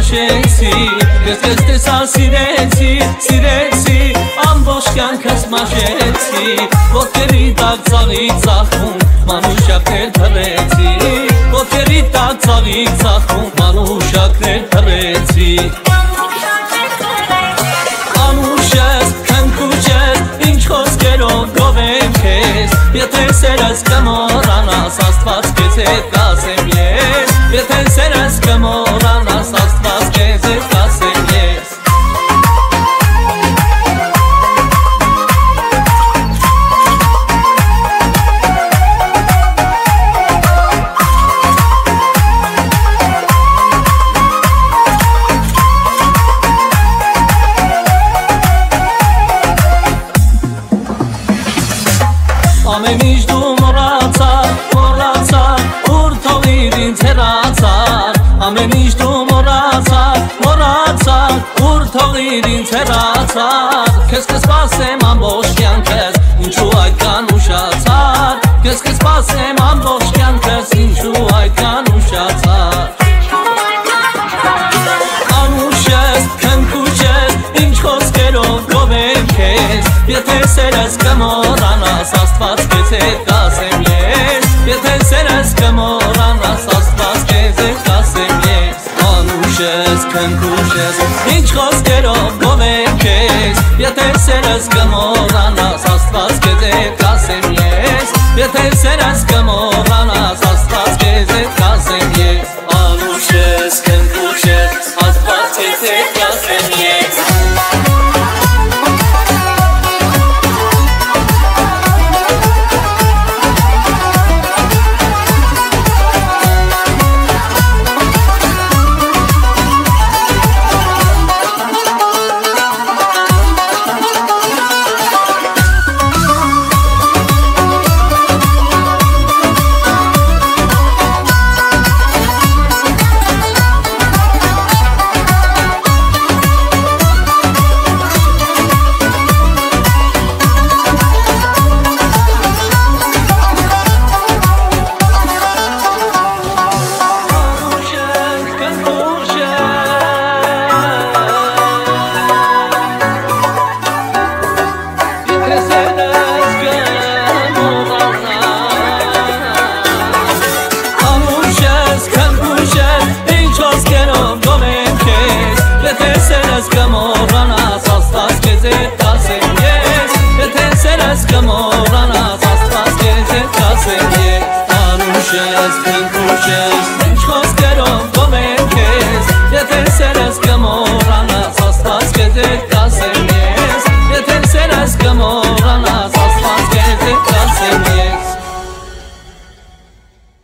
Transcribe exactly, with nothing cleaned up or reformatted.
հիշեցի, ես քեզ տեսա սիրեցի, սիրեցի, ամբողջ կյանքս մաշեցի, ոտքերի տակ ծաղի ծախում, մանուշակներ թռեցի, ոտքերի տակ ծաղի ծախում, մանուշակներ թռեցի։ Անուշ ես, քնքուշ ես, ինչ խոսքերով գովեմ քեզ, եթե սերս կմոռանաս, Աստված քեզ հետ կասեմ ես, եթե սերս կմոռանաս, Աստված քեզ հետ կասեմ ես։ Ամեն ինչ դու մոռացար, մոռացար, ուր թողիր ինձ հեռացար, ամեն ինչ դու մոռացար, մոռացար, ուր թողիր ինձ հեռացար, քեզ կսպասեմ ամբողջ կյանքս, ինչու այդքան ուշացար, քեզ կսպասեմ ամբողջ կյանքս, ինչու այդքան ուշացար։ Անուշ ես, քնքուշ ես, ինչ խոսքերով գովեմ քեզ, եթե սերս կմոռանաս, Աստված քեզ հետ կասեմ ես, եթե սերս կմոռանաս, Աստված քեզ հետ կասեմ ես։ Անուշ ես, քնքուշ ես, ինչ խոսքերով գովեմ քեզ, եթե սերս կմոռանաս, Աստված քեզ հետ կասեմ ես, եթե սերս կմոռանաս